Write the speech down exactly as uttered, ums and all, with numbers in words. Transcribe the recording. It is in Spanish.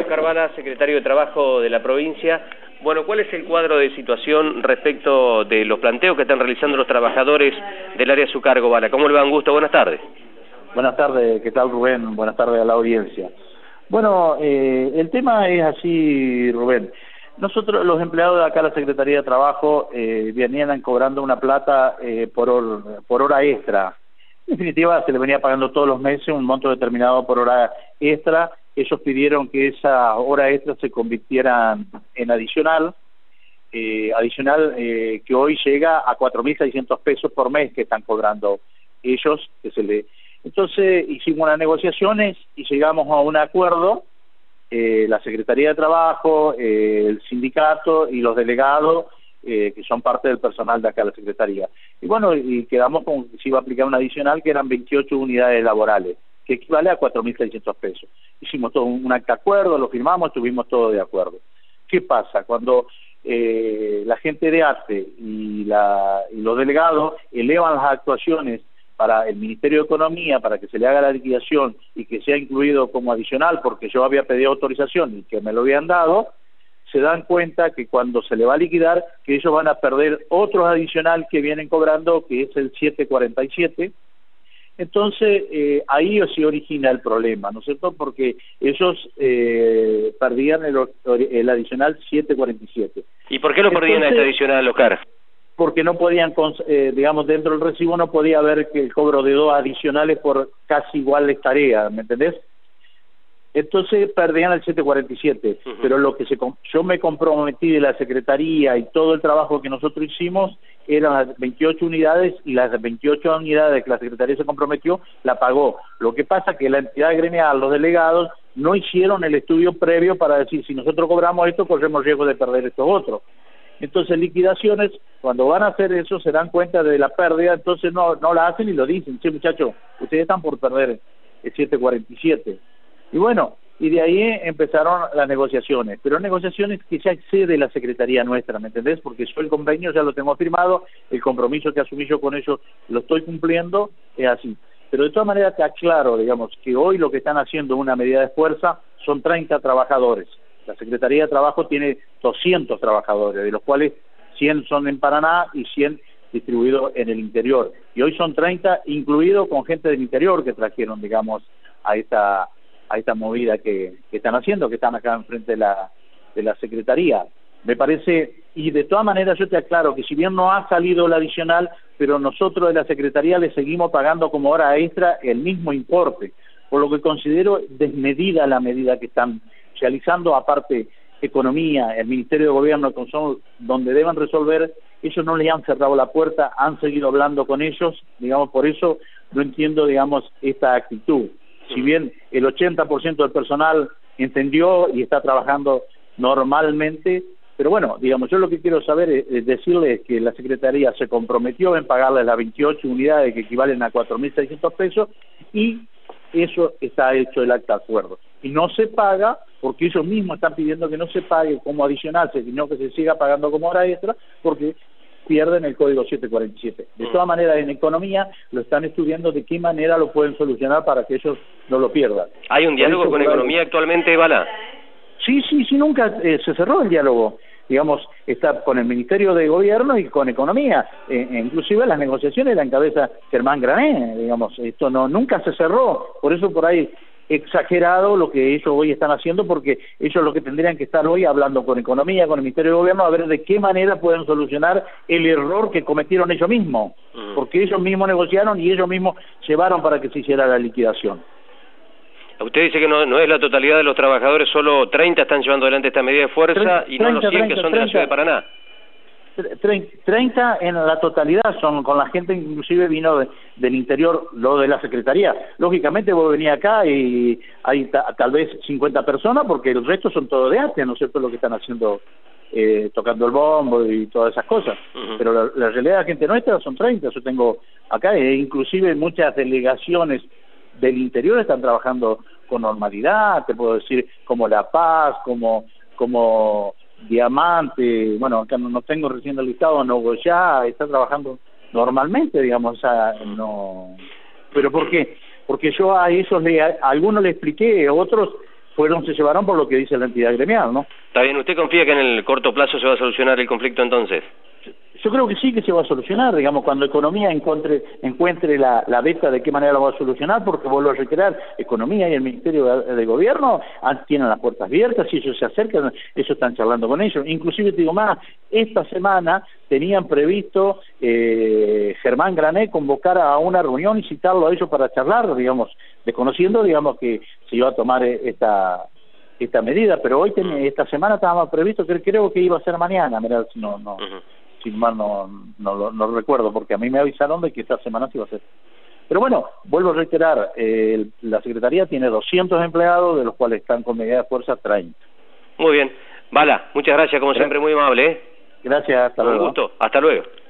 Bala, secretario de Trabajo de la provincia. Bueno, ¿cuál es el cuadro de situación respecto de los planteos que están realizando los trabajadores del área a su cargo, Bala? ¿Cómo le va? Un gusto, buenas tardes. Buenas tardes, ¿qué tal, Rubén? Buenas tardes a la audiencia. Bueno, eh, el tema es así, Rubén. Nosotros, los empleados de acá, la Secretaría de Trabajo, eh, venían cobrando una plata eh, por, hor, por hora extra. En definitiva, se les venía pagando todos los meses un monto determinado por hora extra. Ellos pidieron que esa hora extra se convirtiera en adicional, eh, adicional eh, que hoy llega a cuatro mil seiscientos pesos por mes que están cobrando ellos. Que se le... Entonces hicimos unas negociaciones y llegamos a un acuerdo, eh, la Secretaría de Trabajo, eh, el sindicato y los delegados, eh, que son parte del personal de acá de la Secretaría. Y bueno, y quedamos con que se iba a aplicar un adicional que eran veintiocho unidades laborales, que equivale a cuatro mil seiscientos pesos. Hicimos todo un acta de acuerdo, lo firmamos, estuvimos todos de acuerdo. ¿Qué pasa? Cuando eh, la gente de ATE y, la, y los delegados elevan las actuaciones para el Ministerio de Economía, para que se le haga la liquidación y que sea incluido como adicional, porque yo había pedido autorización y que me lo habían dado, se dan cuenta que cuando se le va a liquidar, que ellos van a perder otro adicional que vienen cobrando, que es el siete cuarenta y siete. Entonces, eh, ahí se origina el problema, ¿no es cierto? Porque ellos eh, perdían el, el adicional siete cuarenta y siete. ¿Y por qué lo perdían Entonces, a este adicional, Oscar? Porque no podían, eh, digamos, dentro del recibo no podía haber que el cobro de dos adicionales por casi iguales tareas, ¿me entendés? Entonces perdían el siete cuarenta y siete, uh-huh. Pero lo que se yo me comprometí de la Secretaría y todo el trabajo que nosotros hicimos eran las veintiocho unidades, y las veintiocho unidades que la Secretaría se comprometió la pagó. Lo que pasa es que la entidad gremial, los delegados, no hicieron el estudio previo para decir, si nosotros cobramos esto, corremos riesgo de perder estos otros. Entonces, liquidaciones, cuando van a hacer eso, se dan cuenta de la pérdida, entonces no no la hacen y lo dicen. Sí, muchachos, ustedes están por perder el siete cuarenta y siete. Y bueno, y de ahí empezaron las negociaciones, pero negociaciones que ya excede la Secretaría nuestra, ¿me entendés? Porque yo el convenio ya lo tengo firmado, el compromiso que asumí yo con ellos lo estoy cumpliendo, es así. Pero de todas maneras te aclaro, digamos, que hoy lo que están haciendo una medida de fuerza son treinta trabajadores. La Secretaría de Trabajo tiene doscientos trabajadores, de los cuales cien son en Paraná y cien distribuidos en el interior. Y hoy son treinta, incluido con gente del interior que trajeron, digamos, a esta a esta movida que, que están haciendo, que están acá enfrente de la, de la Secretaría. Me parece, y de todas maneras yo te aclaro que si bien no ha salido el adicional, pero nosotros de la Secretaría le seguimos pagando como hora extra el mismo importe, por lo que considero desmedida la medida que están realizando. Aparte, Economía, el Ministerio de Gobierno, que son donde deben resolver, ellos no le han cerrado la puerta, han seguido hablando con ellos, digamos, por eso no entiendo, digamos, esta actitud. Si bien el ochenta por ciento del personal entendió y está trabajando normalmente, pero bueno, digamos, yo lo que quiero saber es, es decirles que la Secretaría se comprometió en pagarles las veintiocho unidades que equivalen a cuatro mil seiscientos pesos, y eso está hecho el acta de acuerdo. Y no se paga porque ellos mismos están pidiendo que no se pague como adicional, sino que se siga pagando como hora extra, porque pierden el código siete cuarenta y siete. De todas maneras, en Economía lo están estudiando de qué manera lo pueden solucionar para que ellos no lo pierdan. ¿Hay un diálogo con Economía actualmente, Bala? Sí, sí, sí, nunca eh, se cerró el diálogo. Digamos, está con el Ministerio de Gobierno y con Economía. Eh, inclusive las negociaciones la encabeza Germán Grané, digamos, esto no nunca se cerró. Por eso por ahí exagerado lo que ellos hoy están haciendo, porque ellos lo que tendrían que estar hoy hablando con Economía, con el Ministerio de Gobierno, a ver de qué manera pueden solucionar el error que cometieron ellos mismos, porque ellos mismos negociaron y ellos mismos llevaron para que se hiciera la liquidación. Usted dice que no, no es la totalidad de los trabajadores, solo treinta están llevando adelante esta medida de fuerza, y no los cien que son de la ciudad de Paraná. treinta en la totalidad son, con la gente inclusive vino de, del interior, lo de la Secretaría. Lógicamente vos venís acá y hay ta, tal vez cincuenta personas, porque el resto son todos de ATE, ¿no es cierto?, lo que están haciendo, eh, tocando el bombo y todas esas cosas. Uh-huh. Pero la, la realidad de la gente nuestra son treinta, yo tengo acá, e inclusive muchas delegaciones del interior están trabajando con normalidad, te puedo decir, como La Paz, como... como Diamante, bueno, acá no tengo recién el listado, Nogoyá está trabajando normalmente, digamos, o sea, no... ¿Pero por qué? Porque yo a esos, le, a algunos le expliqué, a otros fueron, se llevaron por lo que dice la entidad gremial, ¿no? Está bien, ¿usted confía que en el corto plazo se va a solucionar el conflicto entonces? Yo creo que sí que se va a solucionar, digamos, cuando Economía encuentre, encuentre la, la beta de qué manera lo va a solucionar, porque vuelvo a reiterar, Economía y el Ministerio de, de Gobierno tienen las puertas abiertas, si ellos se acercan, ellos están charlando con ellos. Inclusive, te digo más, esta semana tenían previsto eh, Germán Grané convocar a una reunión y citarlo a ellos para charlar, digamos, desconociendo, digamos, que se iba a tomar esta esta medida, pero hoy, ten, esta semana estábamos previsto, que creo que iba a ser mañana, mirá, no, no... Uh-huh. Sin mal no, no, no, no recuerdo, porque a mí me avisaron de que esta semana se iba a hacer. Pero bueno, vuelvo a reiterar, eh, la Secretaría tiene doscientos empleados, de los cuales están con medida de fuerza treinta. Muy bien. Bala, muchas gracias, como gracias. Siempre, muy amable. ¿eh? Gracias, hasta luego. Un gusto, hasta luego.